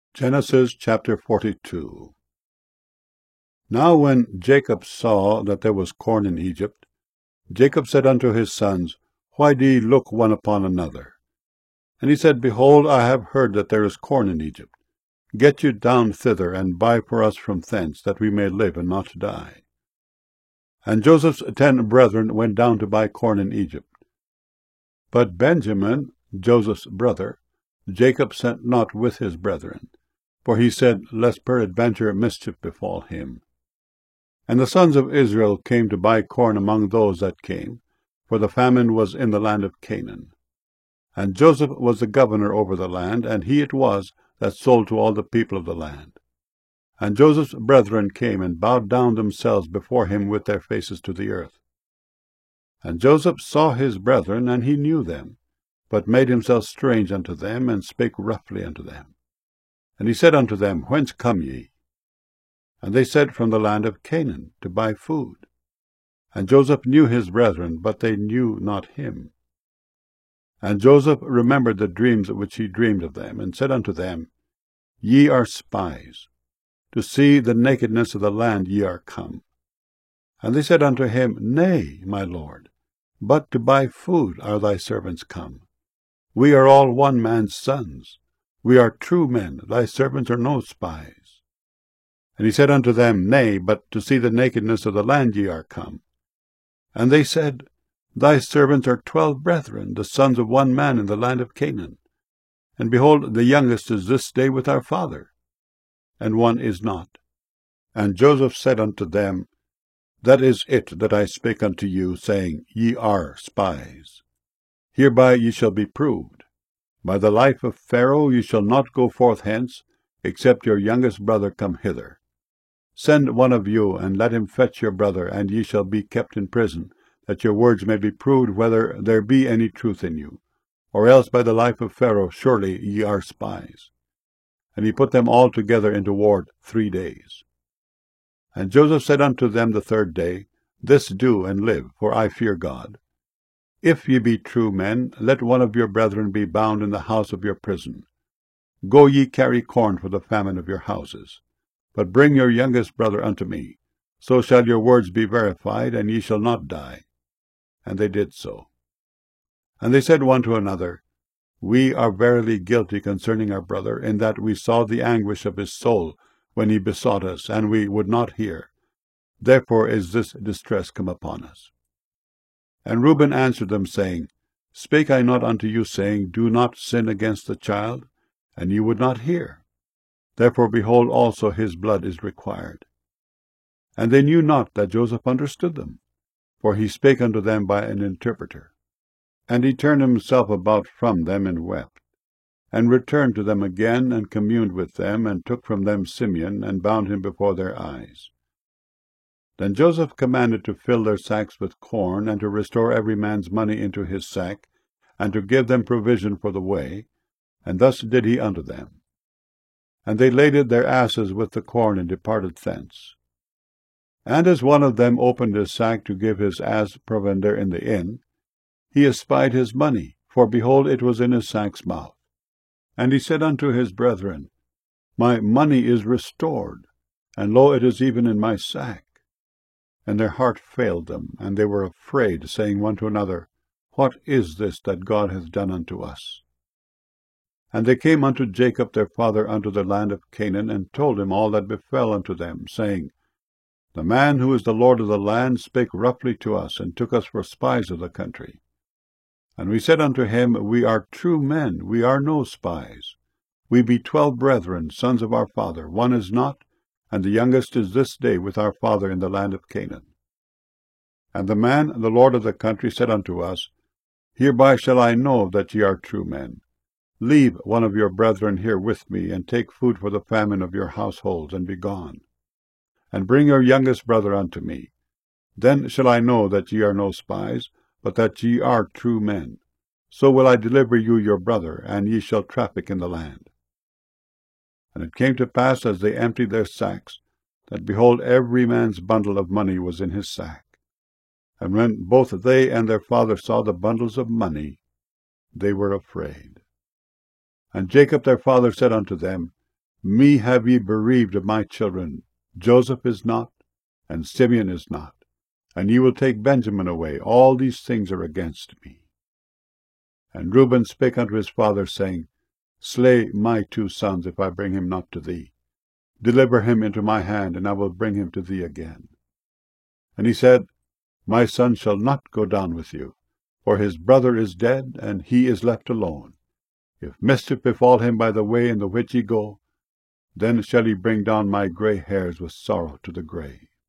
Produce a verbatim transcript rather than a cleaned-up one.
Genesis chapter forty-two. Now when Jacob saw that there was corn in Egypt, Jacob said unto his sons, Why do ye look one upon another? And he said, Behold, I have heard that there is corn in Egypt. Get you down thither, and buy for us from thence, that we may live and not die. And Joseph's ten brethren went down to buy corn in Egypt. But Benjamin, Joseph's brother, Jacob sent not with his brethren, for he said, Lest peradventure mischief befall him. And the sons of Israel came to buy corn among those that came, for the famine was in the land of Canaan. And Joseph was the governor over the land, and he it was that sold to all the people of the land. And Joseph's brethren came and bowed down themselves before him with their faces to the earth. And Joseph saw his brethren, and he knew them, but made himself strange unto them, and spake roughly unto them. And he said unto them, Whence come ye? And they said, From the land of Canaan, to buy food. And Joseph knew his brethren, but they knew not him. And Joseph remembered the dreams which he dreamed of them, and said unto them, Ye are spies. To see the nakedness of the land ye are come. And they said unto him, Nay, my lord, but to buy food are thy servants come. We are all one man's sons. We are true men, thy servants are no spies. And he said unto them, Nay, but to see the nakedness of the land ye are come. And they said, Thy servants are twelve brethren, the sons of one man in the land of Canaan. And behold, the youngest is this day with our father, and one is not. And Joseph said unto them, That is it that I spake unto you, saying, Ye are spies. Hereby ye shall be proved. By the life of Pharaoh ye shall not go forth hence, except your youngest brother come hither. Send one of you, and let him fetch your brother, and ye shall be kept in prison, that your words may be proved whether there be any truth in you. Or else by the life of Pharaoh surely ye are spies. And he put them all together into ward three days. And Joseph said unto them the third day, This do, and live, for I fear God. If ye be true men, let one of your brethren be bound in the house of your prison. Go ye carry corn for the famine of your houses. But bring your youngest brother unto me. So shall your words be verified, and ye shall not die. And they did so. And they said one to another, We are verily guilty concerning our brother, in that we saw the anguish of his soul when he besought us, and we would not hear. Therefore is this distress come upon us. And Reuben answered them, saying, Spake I not unto you, saying, Do not sin against the child? And ye would not hear. Therefore, behold, also his blood is required. And they knew not that Joseph understood them, for he spake unto them by an interpreter. And he turned himself about from them, and wept, and returned to them again, and communed with them, and took from them Simeon, and bound him before their eyes. Then Joseph commanded to fill their sacks with corn, and to restore every man's money into his sack, and to give them provision for the way, and thus did he unto them. And they laded their asses with the corn, and departed thence. And as one of them opened his sack to give his ass provender in the inn, he espied his money, for behold, it was in his sack's mouth. And he said unto his brethren, My money is restored, and lo, it is even in my sack. And their heart failed them, and they were afraid, saying one to another, What is this that God hath done unto us? And they came unto Jacob their father unto the land of Canaan, and told him all that befell unto them, saying, The man who is the lord of the land spake roughly to us, and took us for spies of the country. And we said unto him, We are true men, we are no spies. We be twelve brethren, sons of our father, one is not, and the youngest is this day with our father in the land of Canaan. And the man, the lord of the country, said unto us, Hereby shall I know that ye are true men. Leave one of your brethren here with me, and take food for the famine of your households, and be gone. And bring your youngest brother unto me. Then shall I know that ye are no spies, but that ye are true men. So will I deliver you your brother, and ye shall traffic in the land. And it came to pass, as they emptied their sacks, that, behold, every man's bundle of money was in his sack. And when both they and their father saw the bundles of money, they were afraid. And Jacob their father said unto them, Me have ye bereaved of my children. Joseph is not, and Simeon is not, and ye will take Benjamin away. All these things are against me. And Reuben spake unto his father, saying, Slay my two sons, if I bring him not to thee. Deliver him into my hand, and I will bring him to thee again. And he said, My son shall not go down with you, for his brother is dead, and he is left alone. If mischief befall him by the way in the which ye go, then shall he bring down my grey hairs with sorrow to the grave.